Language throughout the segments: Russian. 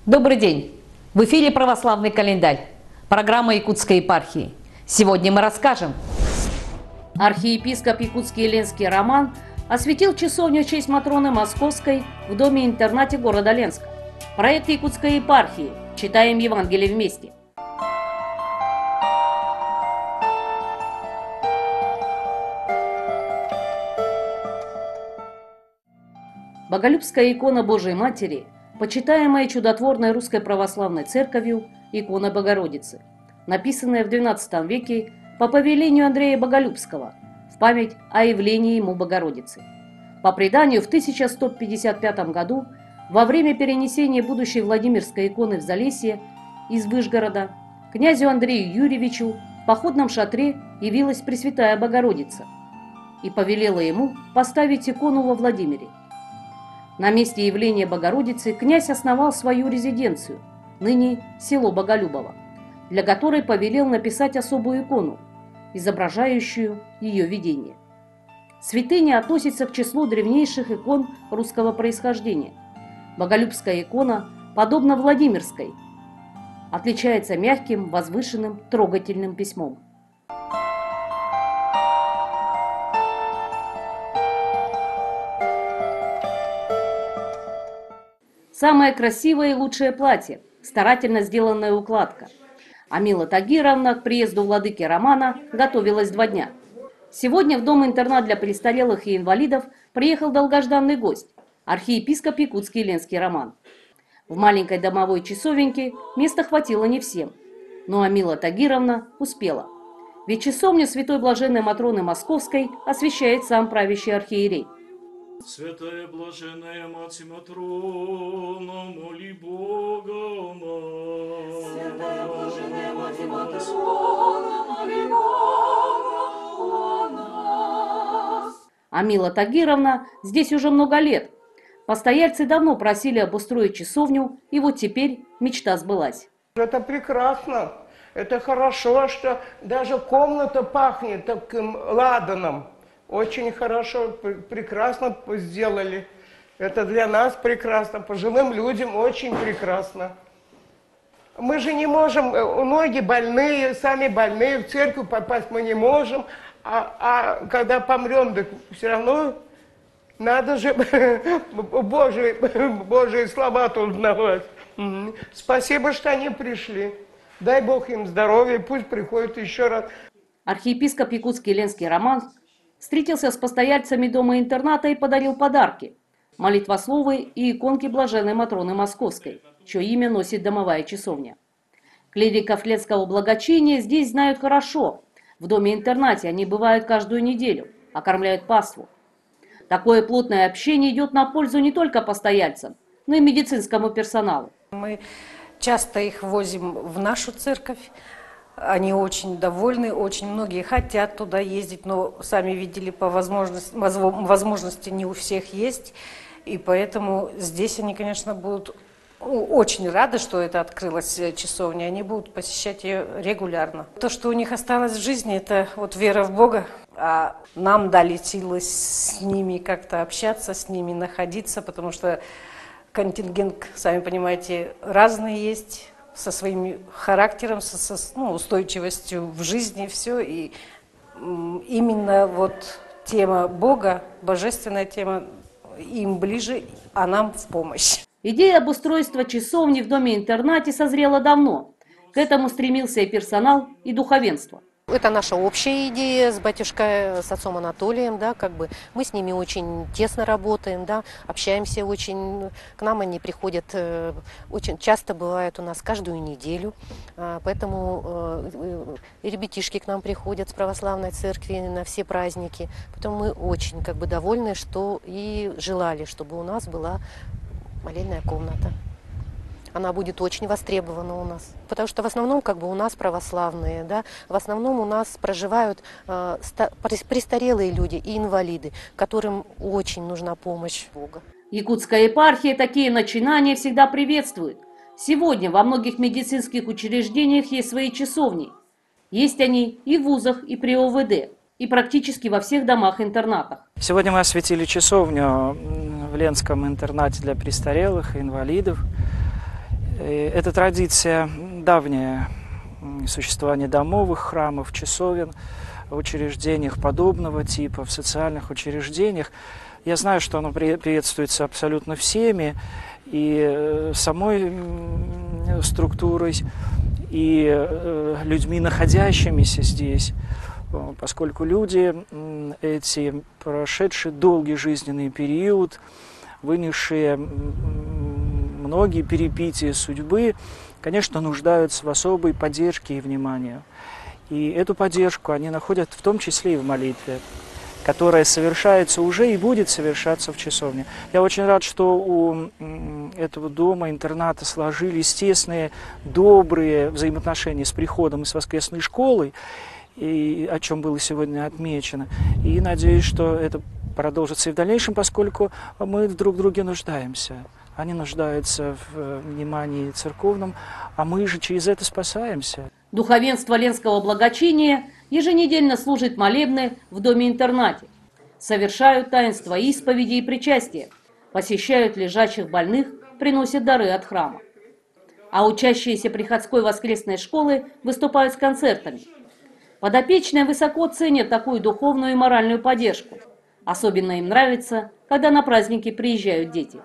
Добрый день! В эфире «Православный календарь», программа Якутской епархии. Сегодня мы расскажем. Архиепископ Якутский и Ленский Роман осветил часовню в честь Матроны Московской в доме-интернате города Ленска. Проект Якутской епархии. Читаем Евангелие вместе. Боголюбская икона Божией Матери, почитаемая чудотворной Русской Православной Церковью, икона Богородицы, написанная в XII веке по повелению Андрея Боголюбского в память о явлении ему Богородицы. По преданию, в 1155 году, во время перенесения будущей Владимирской иконы в Залесье из Выжгорода, князю Андрею Юрьевичу в походном шатре явилась Пресвятая Богородица и повелела ему поставить икону во Владимире. На месте явления Богородицы князь основал свою резиденцию, ныне село Боголюбово, для которой повелел написать особую икону, изображающую ее видение. Святыня относится к числу древнейших икон русского происхождения. Боголюбская икона, подобно Владимирской, отличается мягким, возвышенным, трогательным письмом. Самое красивое и лучшее платье, старательно сделанная укладка. Амила Тагировна к приезду владыки Романа готовилась 2 дня. Сегодня в дом-интернат для престарелых и инвалидов приехал долгожданный гость – архиепископ Якутский и Ленский Роман. В маленькой домовой часовеньке места хватило не всем, но Амила Тагировна успела. Ведь часовню Святой Блаженной Матроны Московской освящает сам правящий архиерей. Святая Блаженная Мать Матрона, моли Бога о нас. Святая Блаженная Мать Матрона, моли Бога о нас. Амила Тагировна здесь уже много лет. Постояльцы давно просили обустроить часовню, и вот теперь мечта сбылась. Это прекрасно, это хорошо, что даже комната пахнет таким ладаном. Очень хорошо, прекрасно сделали. Это для нас прекрасно, пожилым людям очень прекрасно. Мы же не можем, ноги больные, сами больные, в церковь попасть мы не можем. А когда помрем, так все равно надо же Божьи слова тут узнавать. Спасибо, что они пришли. Дай Бог им здоровья, пусть приходят еще раз. Архиепископ Якутский и Ленский Роман встретился с постояльцами дома-интерната и подарил подарки – молитвословы и иконки Блаженной Матроны Московской, чье имя носит домовая часовня. Клириков Ленского благочиния здесь знают хорошо. В доме-интернате они бывают каждую неделю, окормляют паству. Такое плотное общение идет на пользу не только постояльцам, но и медицинскому персоналу. Мы часто их возим в нашу церковь. Они очень довольны, очень многие хотят туда ездить, но сами видели, по возможности не у всех есть. И поэтому здесь они, конечно, будут очень рады, что это открылась часовня. Они будут посещать ее регулярно. То, что у них осталось в жизни, это вот вера в Бога. А нам дали силы с ними как-то общаться, с ними находиться, потому что контингент, сами понимаете, разный есть, со своим характером, со устойчивостью в жизни, все. И именно вот тема Бога, божественная тема, им ближе, а нам в помощь. Идея обустройства часовни в доме-интернате созрела давно. К этому стремился и персонал, и духовенство. Это наша общая идея с батюшкой, с отцом Анатолием, да, как бы мы с ними очень тесно работаем, да, общаемся очень, к нам они приходят, очень часто бывают у нас каждую неделю, поэтому ребятишки к нам приходят с православной церкви на все праздники, поэтому мы очень как бы довольны, что и желали, чтобы у нас была молельная комната. Она будет очень востребована у нас. Потому что в основном как бы у нас православные, да, в основном у нас проживают престарелые люди и инвалиды, которым очень нужна помощь Бога. Якутская епархия такие начинания всегда приветствует. Сегодня во многих медицинских учреждениях есть свои часовни. Есть они и в вузах, и при ОВД, и практически во всех домах-интернатах. Сегодня мы осветили часовню в Ленском интернате для престарелых и инвалидов. Эта традиция давняя, существование домовых храмов, часовен, в учреждениях подобного типа, в социальных учреждениях. Я знаю, что оно приветствуется абсолютно всеми, и самой структурой, и людьми, находящимися здесь, поскольку люди эти, прошедшие долгий жизненный период, вынесшие многие перипетии судьбы, конечно, нуждаются в особой поддержке и внимании. И эту поддержку они находят в том числе и в молитве, которая совершается уже и будет совершаться в часовне. Я очень рад, что у этого дома, интерната сложились тесные, добрые взаимоотношения с приходом и с воскресной школой, и о чем было сегодня отмечено. И надеюсь, что это продолжится и в дальнейшем, поскольку мы друг в друге нуждаемся. Они нуждаются в внимании церковном, а мы же через это спасаемся. Духовенство Ленского благочиния еженедельно служит молебны в доме-интернате, совершают таинства исповеди и причастия, посещают лежачих больных, приносят дары от храма. А учащиеся приходской воскресной школы выступают с концертами. Подопечные высоко ценят такую духовную и моральную поддержку. Особенно им нравится, когда на праздники приезжают дети.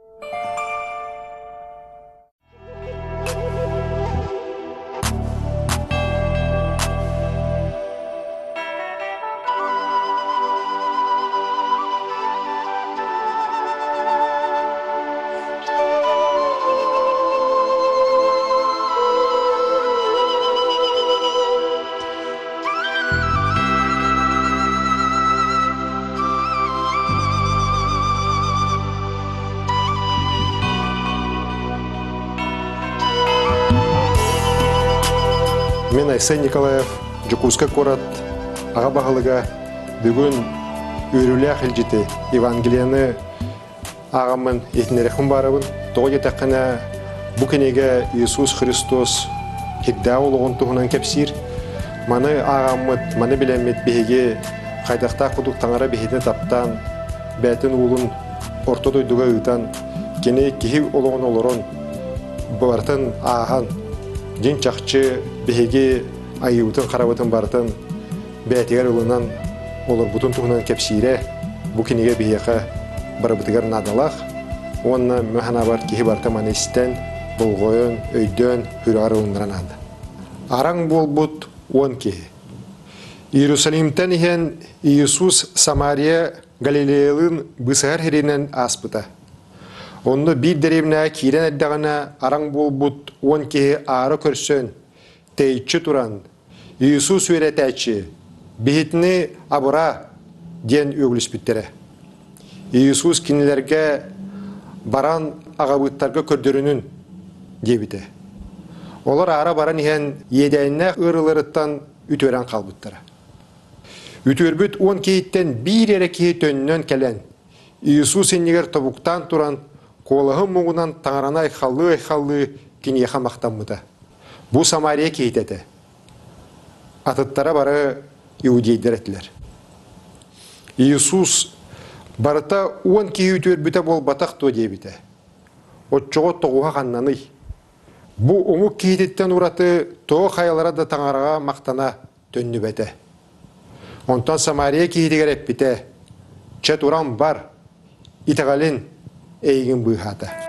Мен Айсай Николаев, Жукуска корат, аға бағылыға бүгін үйрілі ақыл Евангелияны ағамын етінерекім барыбын. Тоғы етаққына бұл кенеге Иисус Христос хидда олығын тұғынан кәпсір. Маны ағамыд, маны білемет бейге қайдақта құдық таңара бейден таптан, бәтін ұлын ортодойдуға ұйтан, кене кехи олығын олырын, бұвартын аған, Дин чақчы беге айыбытын қарабытын бартын бәтігер ұлынан олар бұтын тұғынан кәпсире бұ кенеге бейеқа барабытығар надалақ. Онына мөхана бар кехи барты манестен, бұлғойын, өйден, хүрағар ұлындыран ады. Араң бол бұт он кехи. Иерусалимтен ехен Иисус Самария Галилеялын бұсығар херінен аспыта. Онны bir деревне кирен әддағына араң бол бұт он кеге ары көрсен, тейчі туран, Иисус өретәчі, бейітіні абыра ден өгліс біттері. Иисус кенелерге баран ағабыттарға көрдірінін дебіті. Олар ара баран ехен едәйіне ұрылырыттан үтөрен қалбыттары. Үтөрбіт он кейттен бір әрі кей төнінен кәлен, Иисус енегер табуқтан туран, Қолығын мұғынан таңырана айқалы кенеға мақтанмыды. Бұл Самария кейтеді. Атыттара бары иудейдер әтілер. Иисус барыта 10 кейі өтер бол батақ то дебіті. Отчоғы тоғуға қаннаны. Бұл оңы кейтеттен ұраты тоғы қайлара да таңыраға мақтана төнні бәті. Онтан Самария кейтегер әппіті. Чәт ұрам бар. Итағалин Эйген бұйхата.